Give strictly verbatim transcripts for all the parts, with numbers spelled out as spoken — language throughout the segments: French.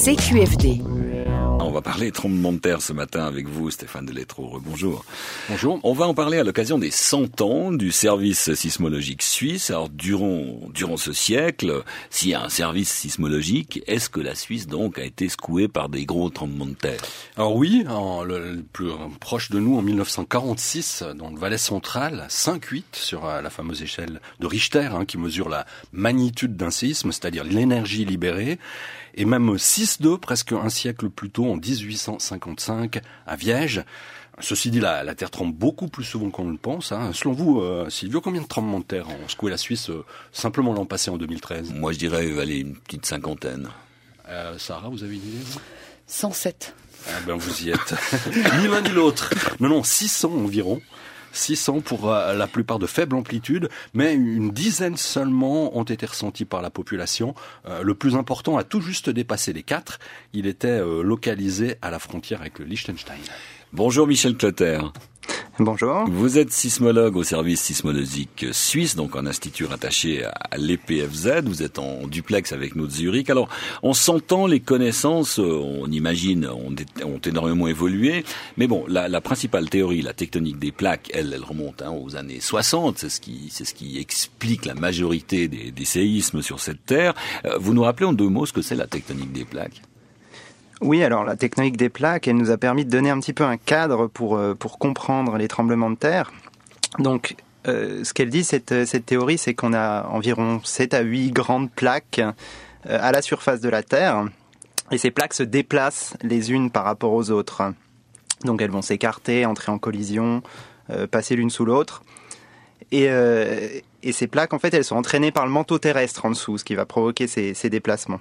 C Q F D. On va parler tremblement de terre ce matin avec vous, Stéphane Delettre. Bonjour. Bonjour. On va en parler à l'occasion des cent ans du service sismologique suisse. Alors, durant, durant ce siècle, s'il y a un service sismologique, est-ce que la Suisse, donc, a été secouée par des gros tremblements de terre? Alors oui, en, le, le plus proche de nous, en mille neuf cent quarante-six, dans le Valais central, cinq virgule huit sur la fameuse échelle de Richter, hein, qui mesure la magnitude d'un séisme, c'est-à-dire l'énergie libérée, et même six virgule deux, presque un siècle plus tôt, en dix-huit cent cinquante-cinq, à Viège. Ceci dit, la, la Terre tremble beaucoup plus souvent qu'on ne le pense. Hein. Selon vous, euh, Silvio, combien de tremblements de terre ont secoué la Suisse euh, simplement l'an passé, en deux mille treize? Moi, je dirais, allez, une petite cinquantaine. Euh, Sarah, vous avez une idée, vous? cent sept. Ah ben, vous y êtes. Ni l'un ni l'autre. Non, non, six cents environ. six cents pour euh, la plupart de faible amplitude, mais une dizaine seulement ont été ressentis par la population. Euh, le plus important a tout juste dépassé les quatre. Il était euh, localisé à la frontière avec le Liechtenstein. Bonjour Michel Clotter. Bonjour. Vous êtes sismologue au service sismologique suisse, donc un institut rattaché à l'E P F Z. Vous êtes en duplex avec nous de Zurich. Alors, en cent ans, les connaissances, on imagine, ont, ont énormément évolué. Mais bon, la, la principale théorie, la tectonique des plaques, elle, elle remonte hein, aux années soixante. C'est ce qui, c'est ce qui explique la majorité des, des séismes sur cette terre. Euh, vous nous rappelez en deux mots ce que c'est la tectonique des plaques ? Oui, alors la tectonique des plaques, elle nous a permis de donner un petit peu un cadre pour, pour comprendre les tremblements de terre. Donc, euh, ce qu'elle dit, cette, cette théorie, c'est qu'on a environ sept à huit grandes plaques euh, à la surface de la Terre, et ces plaques se déplacent les unes par rapport aux autres. Donc elles vont s'écarter, entrer en collision, euh, passer l'une sous l'autre. Et, euh, et ces plaques, en fait, elles sont entraînées par le manteau terrestre en dessous, ce qui va provoquer ces, ces déplacements.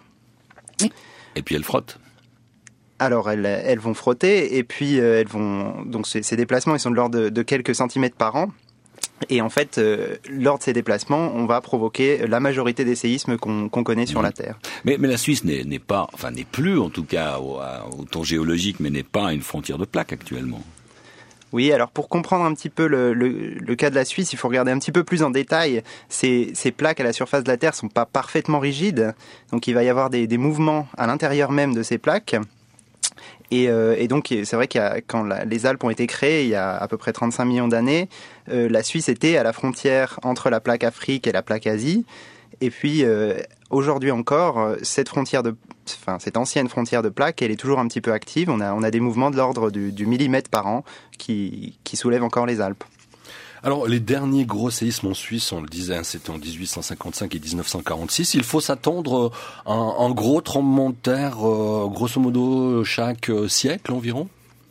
Et puis elles frottent. Alors elles, elles vont frotter et puis euh, elles vont donc ces, ces déplacements ils sont de l'ordre de, de quelques centimètres par an et en fait euh, lors de ces déplacements on va provoquer la majorité des séismes qu'on, qu'on connaît sur mmh. la Terre. Mais, mais la Suisse n'est, n'est pas, enfin n'est plus en tout cas au, au temps géologique, mais n'est pas une frontière de plaques actuellement. Oui, alors pour comprendre un petit peu le, le, le cas de la Suisse, il faut regarder un petit peu plus en détail. Ces, ces plaques à la surface de la Terre sont pas parfaitement rigides, donc il va y avoir des, des mouvements à l'intérieur même de ces plaques. Et, euh, et donc c'est vrai qu'il y a, quand la, les Alpes ont été créées il y a à peu près trente-cinq millions d'années, euh, la Suisse était à la frontière entre la plaque Afrique et la plaque Asie. Et puis euh, aujourd'hui encore, cette frontière de, enfin cette ancienne frontière de plaques, elle est toujours un petit peu active. On a, on a des mouvements de l'ordre du, du millimètre par an qui, qui soulèvent encore les Alpes. Alors, les derniers gros séismes en Suisse, on le disait, hein, c'était en dix-huit cent cinquante-cinq et dix-neuf cent quarante-six. Il faut s'attendre à un, un gros tremblement de terre, euh, grosso modo, chaque euh, siècle environ?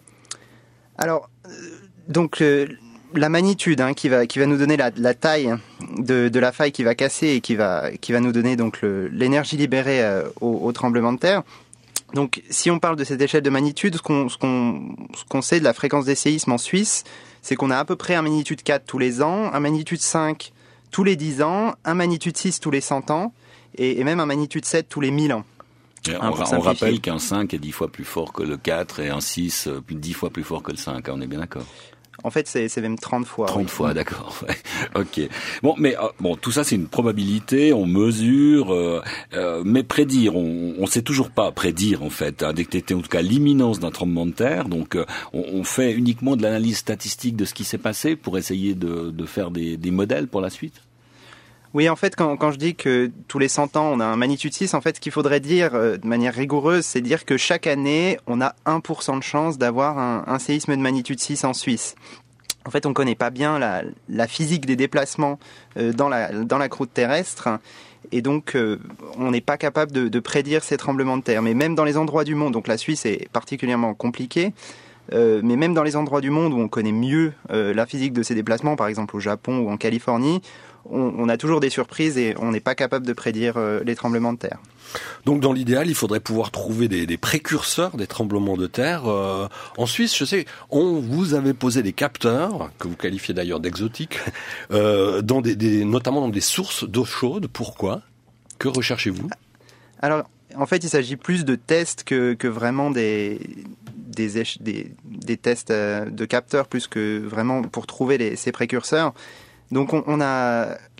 Alors, euh, donc, euh, la magnitude hein, qui va, qui va nous donner la, la taille de, de la faille qui va casser et qui va, qui va nous donner donc le, l'énergie libérée euh, au, au tremblement de terre. Donc, si on parle de cette échelle de magnitude, ce qu'on, ce qu'on, ce qu'on sait de la fréquence des séismes en Suisse, c'est qu'on a à peu près un magnitude quatre tous les ans, un magnitude cinq tous les dix ans, un magnitude six tous les cent ans, et, et même un magnitude sept tous les mille ans. Et on, hein, on rappelle qu'un cinq est dix fois plus fort que le quatre, et un six plus dix fois plus fort que le cinq, on est bien d'accord? En fait, c'est, c'est même trente fois. trente oui. fois, d'accord. Ouais. Ok. Bon, mais euh, bon, tout ça, c'est une probabilité, on mesure, euh, euh, mais prédire, on ne sait toujours pas prédire, en fait, hein, détecter en tout cas l'imminence d'un tremblement de terre. Donc, euh, on, on fait uniquement de l'analyse statistique de ce qui s'est passé pour essayer de, de faire des, des modèles pour la suite. Oui, en fait, quand, quand je dis que tous les cent ans, on a un magnitude six, en fait, ce qu'il faudrait dire euh, de manière rigoureuse, c'est dire que chaque année, on a un pour cent de chance d'avoir un, un séisme de magnitude six en Suisse. En fait, on ne connaît pas bien la, la physique des déplacements euh, dans, la, dans la croûte terrestre, et donc euh, on n'est pas capable de, de prédire ces tremblements de terre. Mais même dans les endroits du monde, donc la Suisse est particulièrement compliquée, euh, mais même dans les endroits du monde où on connaît mieux euh, la physique de ces déplacements, par exemple au Japon ou en Californie, on, on a toujours des surprises et on n'est pas capable de prédire euh, les tremblements de terre. Donc dans l'idéal, il faudrait pouvoir trouver des, des précurseurs des tremblements de terre. Euh, en Suisse, je sais, on vous avait posé des capteurs, que vous qualifiez d'ailleurs d'exotiques, euh, dans des, des, notamment dans des sources d'eau chaude. Pourquoi? Que recherchez-vous? Alors, en fait, il s'agit plus de tests que, que vraiment des, des, des, des tests de capteurs, plus que vraiment pour trouver les, ces précurseurs. Donc on, on a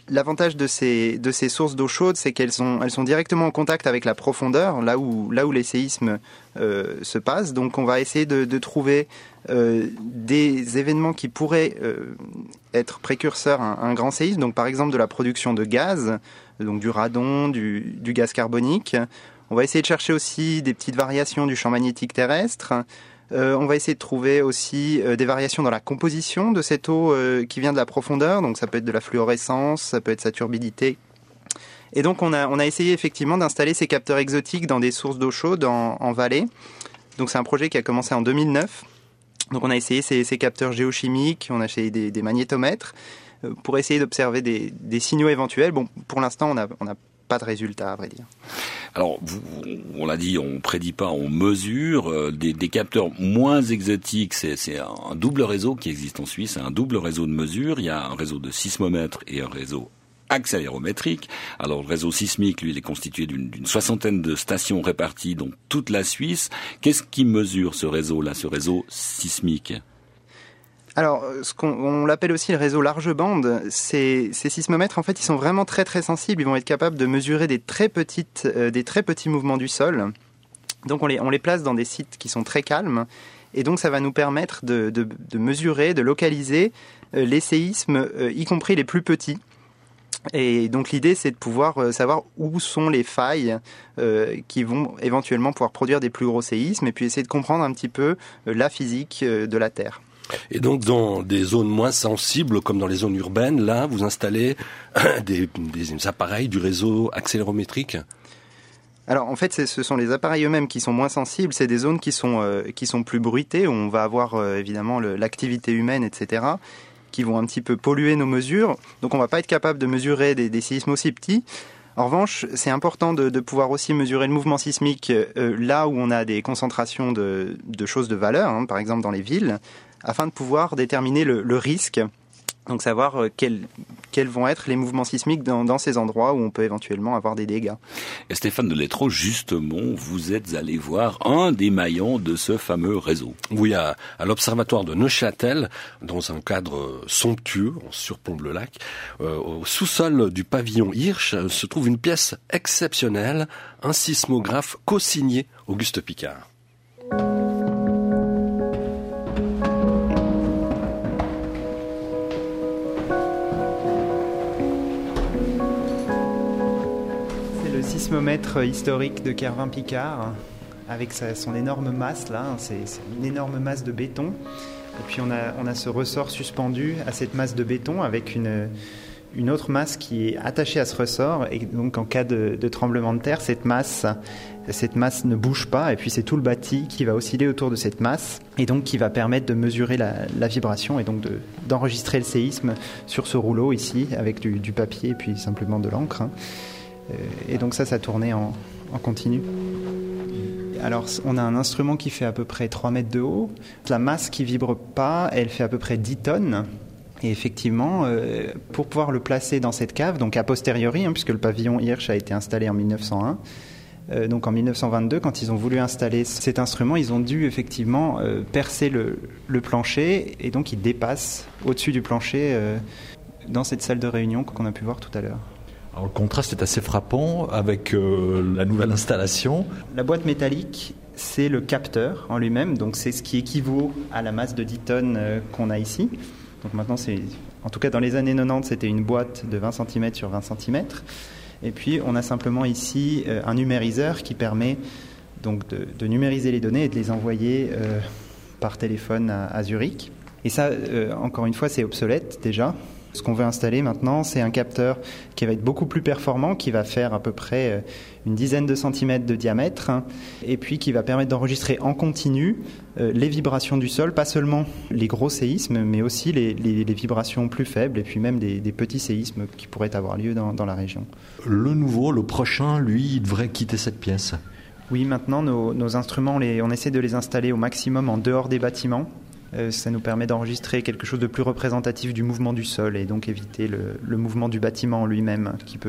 L'avantage de ces, de ces sources d'eau chaude, c'est qu'elles sont, elles sont directement en contact avec la profondeur, là où, là où les séismes euh, se passent. Donc on va essayer de, de trouver euh, des événements qui pourraient euh, être précurseurs à un, un grand séisme. Donc par exemple de la production de gaz, donc du radon, du, du gaz carbonique. On va essayer de chercher aussi des petites variations du champ magnétique terrestre. Euh, on va essayer de trouver aussi euh, des variations dans la composition de cette eau euh, qui vient de la profondeur. Donc ça peut être de la fluorescence, ça peut être sa turbidité. Et donc on a, on a essayé effectivement d'installer ces capteurs exotiques dans des sources d'eau chaude en, en vallée. Donc c'est un projet qui a commencé en deux mille neuf. Donc on a essayé ces, ces capteurs géochimiques, on a essayé des, des magnétomètres euh, pour essayer d'observer des, des signaux éventuels. Bon, pour l'instant on a, on a pas de résultats à vrai dire. Alors, vous, on l'a dit, on prédit pas, on mesure. Euh, des, des capteurs moins exotiques, c'est, c'est un double réseau qui existe en Suisse, un double réseau de mesure. Il y a un réseau de sismomètres et un réseau accélérométrique. Alors, le réseau sismique, lui, il est constitué d'une, d'une soixantaine de stations réparties dans toute la Suisse. Qu'est-ce qui mesure ce réseau-là, ce réseau sismique ? Alors, ce qu'on on l'appelle aussi le réseau large bande, ces, ces sismomètres, en fait, ils sont vraiment très très sensibles. Ils vont être capables de mesurer des très petites, euh, des très petits mouvements du sol. Donc, on les, on les place dans des sites qui sont très calmes. Et donc, ça va nous permettre de, de, de mesurer, de localiser euh, les séismes, euh, y compris les plus petits. Et donc, l'idée, c'est de pouvoir euh, savoir où sont les failles euh, qui vont éventuellement pouvoir produire des plus gros séismes, et puis essayer de comprendre un petit peu euh, la physique euh, de la Terre. Et donc, dans des zones moins sensibles, comme dans les zones urbaines, là, vous installez des, des appareils du réseau accélérométrique ? Alors, en fait, c'est, ce sont les appareils eux-mêmes qui sont moins sensibles. C'est des zones qui sont, euh, qui sont plus bruitées, où on va avoir euh, évidemment le, l'activité humaine, et cetera, qui vont un petit peu polluer nos mesures. Donc, on ne va pas être capable de mesurer des, des séismes aussi petits. En revanche, c'est important de, de pouvoir aussi mesurer le mouvement sismique euh, là où on a des concentrations de, de choses de valeur, hein, par exemple dans les villes, afin de pouvoir déterminer le, le risque, donc savoir euh, quels, quels vont être les mouvements sismiques dans, dans ces endroits où on peut éventuellement avoir des dégâts. Et Stéphane Delettraux, justement, vous êtes allé voir un des maillons de ce fameux réseau. Oui, à, à l'observatoire de Neuchâtel, dans un cadre somptueux, on surplombe le lac. Euh, au sous-sol du pavillon Hirsch se trouve une pièce exceptionnelle, un sismographe co-signé Auguste Picard. Sismomètre historique de Kervin-Picard, avec sa, son énorme masse là, c'est, c'est une énorme masse de béton. Et puis on a, on a ce ressort suspendu à cette masse de béton avec une, une autre masse qui est attachée à ce ressort. Et donc en cas de, de tremblement de terre, cette masse, cette masse ne bouge pas. Et puis c'est tout le bâti qui va osciller autour de cette masse et donc qui va permettre de mesurer la, la vibration et donc de, d'enregistrer le séisme sur ce rouleau ici avec du, du papier et puis simplement de l'encre. Et donc ça, ça tournait en, en continu. Alors, on a un instrument qui fait à peu près trois mètres de haut. La masse qui vibre pas, elle fait à peu près dix tonnes. Et effectivement, euh, pour pouvoir le placer dans cette cave, donc a posteriori, hein, puisque le pavillon Hirsch a été installé en mille neuf cent un, euh, donc en mille neuf cent vingt-deux, quand ils ont voulu installer cet instrument, ils ont dû effectivement euh, percer le, le plancher, et donc il dépasse au-dessus du plancher euh, dans cette salle de réunion qu'on a pu voir tout à l'heure. Alors, le contraste est assez frappant avec euh, la nouvelle installation. La boîte métallique, c'est le capteur en lui-même, donc c'est ce qui équivaut à la masse de dix tonnes euh, qu'on a ici. Donc maintenant, c'est, en tout cas dans les années quatre-vingt-dix, c'était une boîte de vingt centimètres sur vingt centimètres. Et puis on a simplement ici euh, un numériseur qui permet donc de, de numériser les données et de les envoyer euh, par téléphone à, à Zurich. Et ça, euh, encore une fois, c'est obsolète déjà. Ce qu'on veut installer maintenant, c'est un capteur qui va être beaucoup plus performant, qui va faire à peu près une dizaine de centimètres de diamètre, hein, et puis qui va permettre d'enregistrer en continu euh, les vibrations du sol, pas seulement les gros séismes, mais aussi les, les, les vibrations plus faibles, et puis même des, des petits séismes qui pourraient avoir lieu dans, dans la région. Le nouveau, le prochain, lui, il devrait quitter cette pièce. Oui, maintenant, nos, nos instruments, on, les, on essaie de les installer au maximum en dehors des bâtiments. Euh, ça nous permet d'enregistrer quelque chose de plus représentatif du mouvement du sol et donc éviter le, le mouvement du bâtiment en lui-même qui peut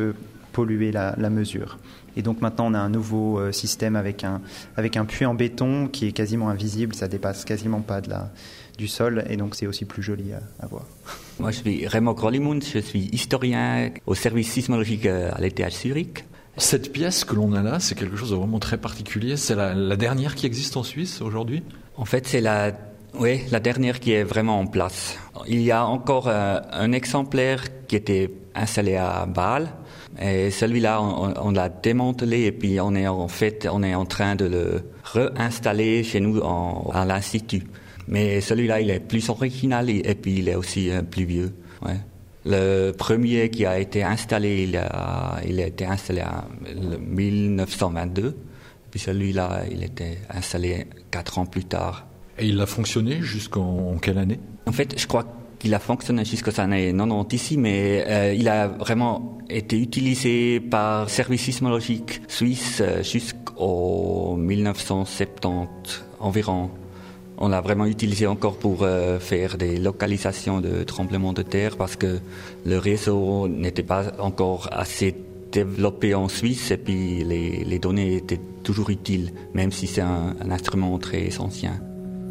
polluer la, la mesure. Et donc maintenant on a un nouveau euh, système avec un, avec un puits en béton qui est quasiment invisible, ça dépasse quasiment pas de la, du sol, et donc c'est aussi plus joli à, à voir. Moi je suis Raymond Grollimund, je suis historien au service sismologique à l'E T H Zurich. Cette pièce que l'on a là, c'est quelque chose de vraiment très particulier. C'est la, la dernière qui existe en Suisse aujourd'hui ? En fait, c'est la, oui, la dernière qui est vraiment en place. Il y a encore euh, un exemplaire qui était installé à Bâle. Et celui-là, on, on l'a démantelé et puis on est en fait, on est en train de le réinstaller chez nous en, à l'Institut. Mais celui-là, il est plus original et puis il est aussi euh, plus vieux. Ouais. Le premier qui a été installé, il a, il a été installé en dix-neuf cent vingt-deux. Puis celui-là, il était installé quatre ans plus tard. Et il a fonctionné jusqu'en quelle année ? En fait, je crois qu'il a fonctionné jusqu'aux années quatre-vingt-dix ici, mais euh, il a vraiment été utilisé par Service sismologique suisse euh, jusqu'en dix-neuf cent soixante-dix environ. On l'a vraiment utilisé encore pour euh, faire des localisations de tremblements de terre parce que le réseau n'était pas encore assez développé en Suisse et puis les, les données étaient toujours utiles, même si c'est un, un instrument très ancien.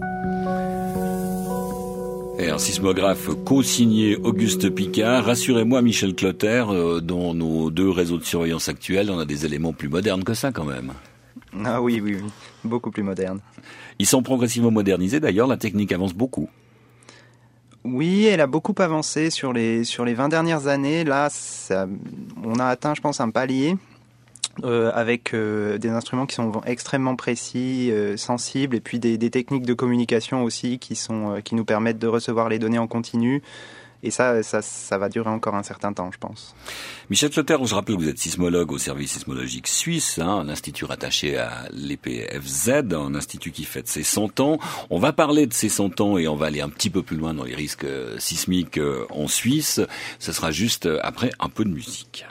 Et un sismographe co-signé Auguste Picard. Rassurez-moi, Michel Clotaire, euh, dans nos deux réseaux de surveillance actuels, on a des éléments plus modernes que ça quand même. Ah oui, oui, oui, beaucoup plus modernes. Ils sont progressivement modernisés, d'ailleurs, la technique avance beaucoup. Oui, elle a beaucoup avancé sur les, sur les vingt dernières années. Là, ça, on a atteint, je pense, un palier euh, avec euh, des instruments qui sont extrêmement précis, euh, sensibles, et puis des, des techniques de communication aussi qui, sont, euh, qui nous permettent de recevoir les données en continu. Et ça, ça, ça va durer encore un certain temps, je pense. Michel Clotaire, je rappelle que vous êtes sismologue au service sismologique suisse, hein, un institut rattaché à l'E P F Z, un institut qui fête ses cent ans. On va parler de ses cent ans et on va aller un petit peu plus loin dans les risques sismiques en Suisse. Ce sera juste après un peu de musique.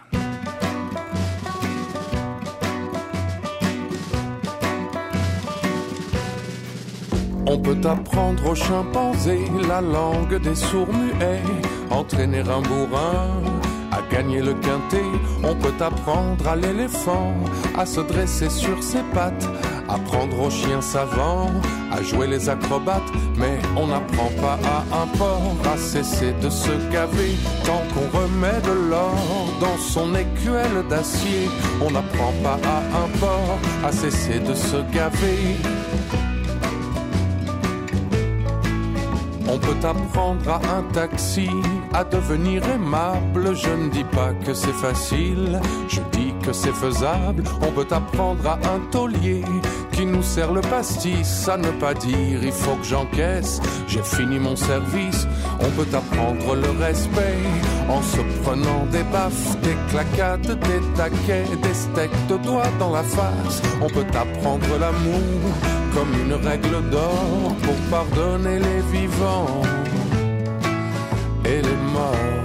On peut apprendre aux chimpanzés la langue des sourds-muets, entraîner un bourrin à gagner le quintet. On peut apprendre à l'éléphant à se dresser sur ses pattes, apprendre aux chiens savants à jouer les acrobates. Mais on n'apprend pas à un porc à cesser de se gaver tant qu'on remet de l'or dans son écuelle d'acier. On n'apprend pas à un porc à cesser de se gaver. On peut apprendre à un taxi à devenir aimable. Je ne dis pas que c'est facile, je dis que c'est faisable. On peut apprendre à un taulier qui nous sert le pastis à ne pas dire il faut que j'encaisse, j'ai fini mon service. On peut apprendre le respect en se prenant des baffes, des claquades, des taquets, des steaks de doigts dans la face. On peut apprendre l'amour comme une règle d'or pour pardonner les vivants et les morts.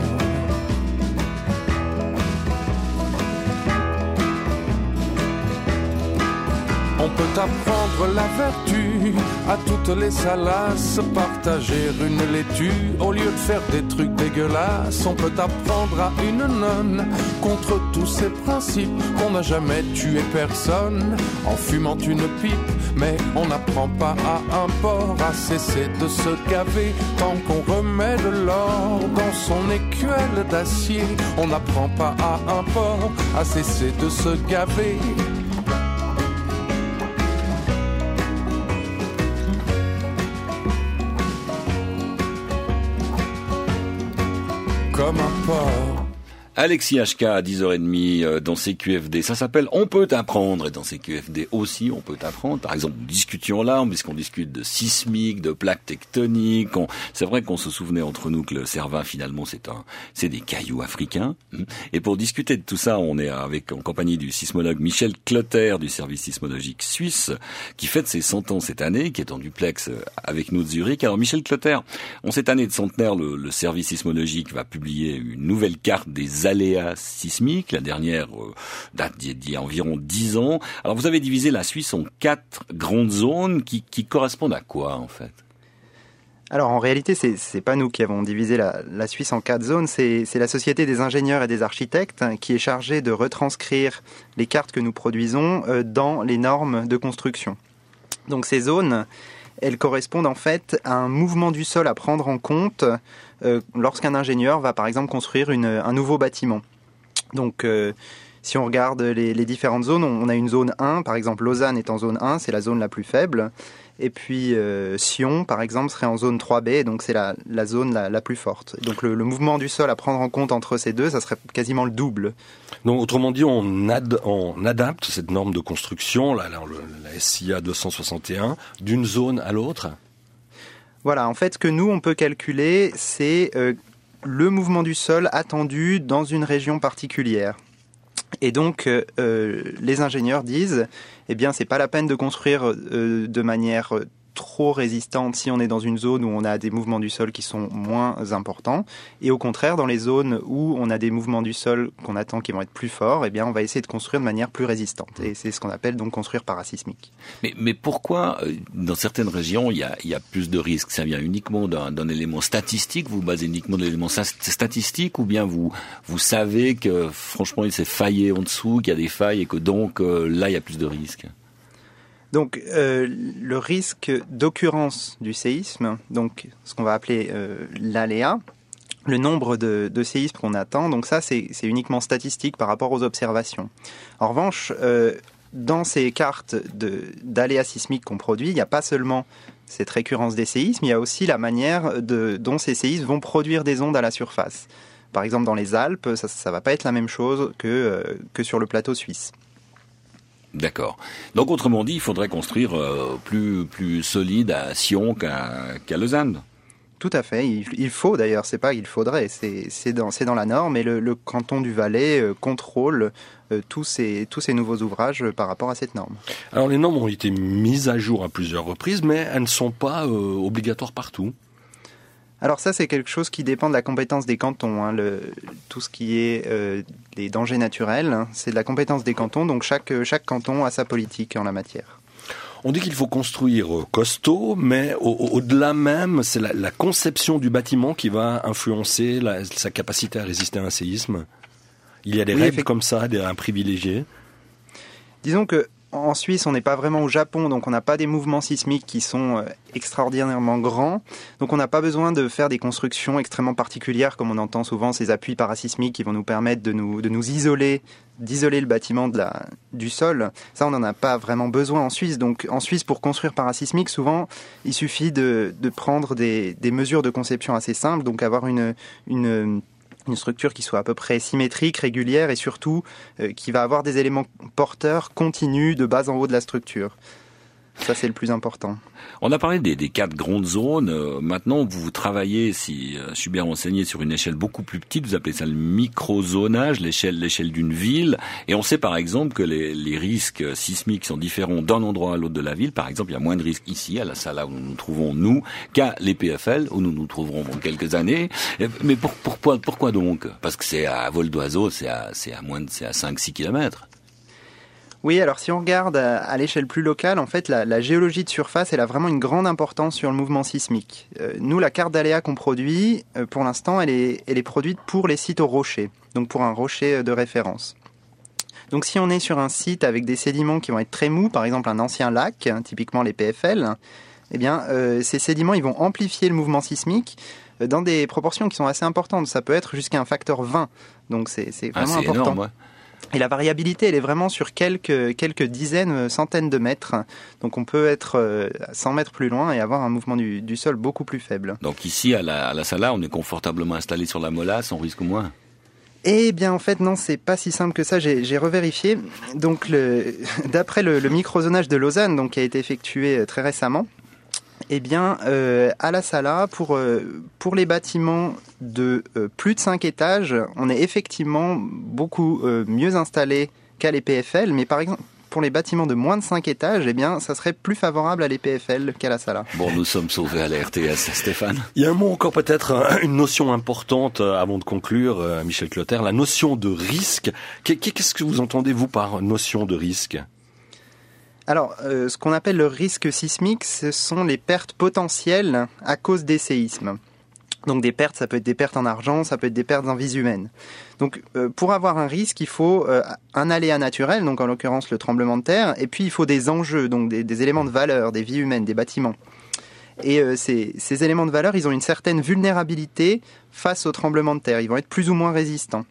On peut apprendre la vertu à toutes les salaces, partager une laitue au lieu de faire des trucs dégueulasses. On peut apprendre à une nonne contre tous ces principes qu'on n'a jamais tué personne en fumant une pipe. Mais on n'apprend pas à un porc à cesser de se gaver tant qu'on remet de l'or dans son écuelle d'acier. On n'apprend pas à un porc à cesser de se gaver. Comme un porc. Alexis H K à dix heures trente dans C Q F D. Ça s'appelle On peut apprendre. Et dans C Q F D aussi, on peut apprendre. Par exemple, nous discutions là, puisqu'on discute de sismique, de plaques tectoniques. On... C'est vrai qu'on se souvenait entre nous que le Cervin, finalement, c'est un, c'est des cailloux africains. Et pour discuter de tout ça, on est avec, en compagnie du sismologue Michel Clotaire du service sismologique suisse, qui fête ses cent ans cette année, qui est en duplex avec nous de Zurich. Alors, Michel Clotaire, en cette année de centenaire, le, le service sismologique va publier une nouvelle carte des aléas sismiques. La dernière euh, date d'il y a environ dix ans. Alors vous avez divisé la Suisse en quatre grandes zones qui, qui correspondent à quoi en fait ? Alors en réalité, c'est c'est pas nous qui avons divisé la, la Suisse en quatre zones, c'est c'est la Société des ingénieurs et des architectes hein, qui est chargée de retranscrire les cartes que nous produisons euh, dans les normes de construction. Donc ces zones, elles correspondent en fait à un mouvement du sol à prendre en compte euh, lorsqu'un ingénieur va par exemple construire une, un nouveau bâtiment. Donc euh, si on regarde les, les différentes zones, on a une zone un, par exemple Lausanne est en zone un, c'est la zone la plus faible. Et puis euh, Sion, par exemple, serait en zone trois B, donc c'est la, la zone la, la plus forte. Donc le, le mouvement du sol à prendre en compte entre ces deux, ça serait quasiment le double. Donc autrement dit, on, ad, on adapte cette norme de construction, là, là, le, la S I A deux cent soixante et un, d'une zone à l'autre. Voilà, en fait, ce que nous, on peut calculer, c'est euh, le mouvement du sol attendu dans une région particulière. Et donc, euh, les ingénieurs disent, eh bien, c'est pas la peine de construire euh, de manière trop résistante si on est dans une zone où on a des mouvements du sol qui sont moins importants. Et au contraire, dans les zones où on a des mouvements du sol qu'on attend qui vont être plus forts, eh bien, on va essayer de construire de manière plus résistante. Et c'est ce qu'on appelle donc construire parasismique. Mais, mais pourquoi, euh, dans certaines régions, il y a, il y a plus de risques? Ça vient uniquement d'un, d'un élément statistique? Vous basez uniquement de l'élément statistique? Ou bien vous, vous savez que, franchement, il s'est faillé en dessous, qu'il y a des failles et que donc, euh, là, il y a plus de risques? Donc, euh, le risque d'occurrence du séisme, donc ce qu'on va appeler euh, l'aléa, le nombre de, de séismes qu'on attend, donc ça, c'est, c'est uniquement statistique par rapport aux observations. En revanche, euh, dans ces cartes de, d'aléas sismiques qu'on produit, il n'y a pas seulement cette récurrence des séismes, il y a aussi la manière de, dont ces séismes vont produire des ondes à la surface. Par exemple, dans les Alpes, ça ne va pas être la même chose que, euh, que sur le plateau suisse. D'accord. Donc, autrement dit, il faudrait construire euh, plus plus solide à Sion qu'à, qu'à Lausanne. Tout à fait. Il, il faut d'ailleurs, c'est pas il faudrait, c'est, c'est, dans, c'est dans la norme. Et le, le canton du Valais euh, contrôle euh, tous ces tous ces nouveaux ouvrages par rapport à cette norme. Alors, les normes ont été mises à jour à plusieurs reprises, mais elles ne sont pas euh, obligatoires partout. Alors ça, c'est quelque chose qui dépend de la compétence des cantons. Hein. Le, tout ce qui est euh, les dangers naturels, hein, c'est de la compétence des cantons. Donc chaque, chaque canton a sa politique en la matière. On dit qu'il faut construire costaud, mais au, au-delà même, c'est la, la conception du bâtiment qui va influencer la, sa capacité à résister à un séisme. Il y a des oui, règles effectivement. Comme ça, des, un privilégié. Disons que en Suisse, on n'est pas vraiment au Japon, donc on n'a pas des mouvements sismiques qui sont euh, extraordinairement grands. Donc on n'a pas besoin de faire des constructions extrêmement particulières, comme on entend souvent, ces appuis parasismiques qui vont nous permettre de nous, de nous isoler, d'isoler le bâtiment de la, du sol. Ça, on n'en a pas vraiment besoin en Suisse. Donc en Suisse, pour construire parasismique, souvent, il suffit de, de prendre des, des mesures de conception assez simples, donc avoir une... une une structure qui soit à peu près symétrique, régulière et surtout euh, qui va avoir des éléments porteurs continus de bas en haut de la structure. Ça, c'est le plus important. On a parlé des, des quatre grandes zones. Euh, maintenant, vous travaillez, si euh, je suis bien renseigné, sur une échelle beaucoup plus petite. Vous appelez ça le microzonage, l'échelle, l'échelle d'une ville. Et on sait par exemple que les, les risques sismiques sont différents d'un endroit à l'autre de la ville. Par exemple, il y a moins de risques ici, à la Sala où nous nous trouvons, nous, qu'à l'E P F L, où nous nous trouverons dans quelques années. Mais pour, pourquoi, pourquoi donc? Parce que c'est à vol d'oiseau, c'est à, c'est à moins de, c'est à cinq six kilomètres. Oui, alors si on regarde à, à l'échelle plus locale, en fait, la, la géologie de surface, elle a vraiment une grande importance sur le mouvement sismique. Euh, nous, la carte d'aléa qu'on produit, euh, pour l'instant, elle est, elle est produite pour les sites au rocher, donc pour un rocher de référence. Donc si on est sur un site avec des sédiments qui vont être très mous, par exemple un ancien lac, hein, typiquement les P F L, eh bien, euh, ces sédiments, ils vont amplifier le mouvement sismique euh, dans des proportions qui sont assez importantes. Ça peut être jusqu'à un facteur vingt, donc c'est, c'est vraiment ah, c'est important. Énorme, ouais. Et la variabilité, elle est vraiment sur quelques, quelques dizaines, centaines de mètres. Donc on peut être cent mètres plus loin et avoir un mouvement du, du sol beaucoup plus faible. Donc ici, à la, à la Sala, on est confortablement installé sur la molasse, on risque moins? Eh bien, en fait, non, c'est pas si simple que ça. J'ai, j'ai revérifié. Donc, le, d'après le, le microzonage de Lausanne, donc, qui a été effectué très récemment, eh bien, euh, à la Sala, pour, euh, pour les bâtiments de euh, plus de cinq étages, on est effectivement beaucoup euh, mieux installé qu'à l'E P F L. Mais par exemple, pour les bâtiments de moins de cinq étages, eh bien, ça serait plus favorable à l'E P F L qu'à la Sala. Bon, nous sommes sauvés à la R T S, Stéphane. Il y a un mot encore peut-être, une notion importante avant de conclure, Michel Clotaire, la notion de risque. Qu'est-ce que vous entendez, vous, par notion de risque ? Alors, euh, ce qu'on appelle le risque sismique, ce sont les pertes potentielles à cause des séismes. Donc des pertes, ça peut être des pertes en argent, ça peut être des pertes en vies humaines. Donc euh, pour avoir un risque, il faut euh, un aléa naturel, donc en l'occurrence le tremblement de terre, et puis il faut des enjeux, donc des, des éléments de valeur, des vies humaines, des bâtiments. Et euh, ces, ces éléments de valeur, ils ont une certaine vulnérabilité face au tremblement de terre. Ils vont être plus ou moins résistants.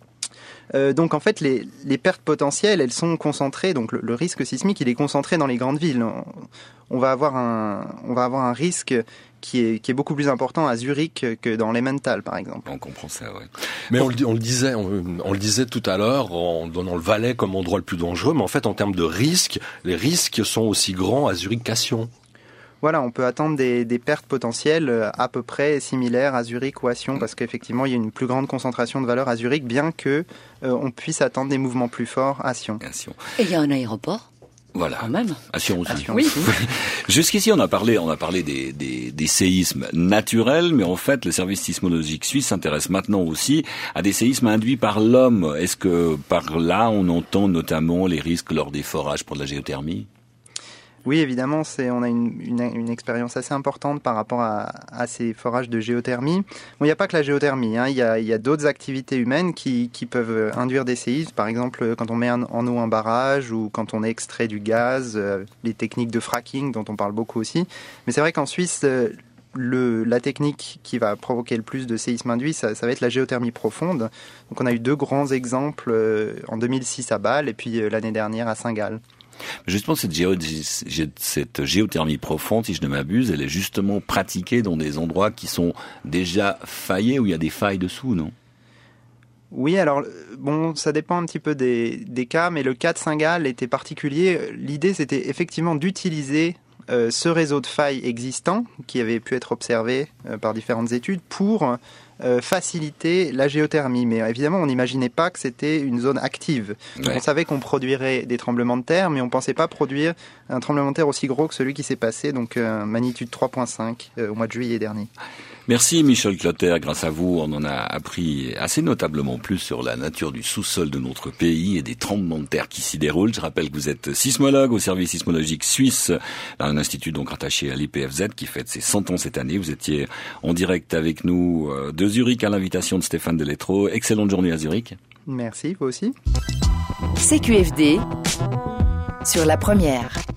Euh, donc en fait, les, les pertes potentielles, elles sont concentrées. Donc le, le risque sismique, il est concentré dans les grandes villes. On, on va avoir un, on va avoir un risque qui est, qui est beaucoup plus important à Zurich que dans l'Emmental, par exemple. On comprend ça, ouais. Mais on le, on le disait, on, on le disait tout à l'heure en donnant le Valais comme endroit le plus dangereux. Mais en fait, en termes de risques, les risques sont aussi grands à Zurich qu'à Sion. Voilà, on peut attendre des, des pertes potentielles à peu près similaires à Zurich ou à Sion, parce qu'effectivement, il y a une plus grande concentration de valeur à Zurich, bien que euh, on puisse attendre des mouvements plus forts à Sion. À Sion. Et il y a un aéroport. Voilà. Quand même. À Sion aussi. À Sion oui. aussi. Jusqu'ici, on a parlé, on a parlé des, des, des séismes naturels, mais en fait, le service sismologique suisse s'intéresse maintenant aussi à des séismes induits par l'homme. Est-ce que par là, on entend notamment les risques lors des forages pour de la géothermie ? Oui, évidemment, c'est, on a une, une, une expérience assez importante par rapport à, à ces forages de géothermie. Bon, il n'y a pas que la géothermie, hein. il, y a, il y a d'autres activités humaines qui, qui peuvent induire des séismes. Par exemple, quand on met en, en eau un barrage ou quand on extrait du gaz, euh, les techniques de fracking dont on parle beaucoup aussi. Mais c'est vrai qu'en Suisse, euh, le, la technique qui va provoquer le plus de séismes induits, ça, ça va être la géothermie profonde. Donc on a eu deux grands exemples euh, en deux mille six à Bâle et puis euh, l'année dernière à Saint-Gall. Justement, cette, géo, cette géothermie profonde, si je ne m'abuse, elle est justement pratiquée dans des endroits qui sont déjà faillés, où il y a des failles dessous, non ? Oui, alors, bon, ça dépend un petit peu des, des cas, mais le cas de Saint-Gall était particulier. L'idée, c'était effectivement d'utiliser euh, ce réseau de failles existant, qui avait pu être observé euh, par différentes études, pour euh, faciliter la géothermie. Mais évidemment, on n'imaginait pas que c'était une zone active. Donc, ouais. On savait qu'on produirait des tremblements de terre, mais on ne pensait pas produire un tremblement de terre aussi gros que celui qui s'est passé, donc euh, magnitude trois virgule cinq euh, au mois de juillet dernier. Merci Michel Clotter, grâce à vous, on en a appris assez notablement plus sur la nature du sous-sol de notre pays et des tremblements de terre qui s'y déroulent. Je rappelle que vous êtes sismologue au service sismologique suisse, dans un institut donc rattaché à l'I P F Z qui fête ses cent ans cette année. Vous étiez en direct avec nous de Zurich à l'invitation de Stéphane Deletreau. Excellente journée à Zurich. Merci, vous aussi. C Q F D sur la première.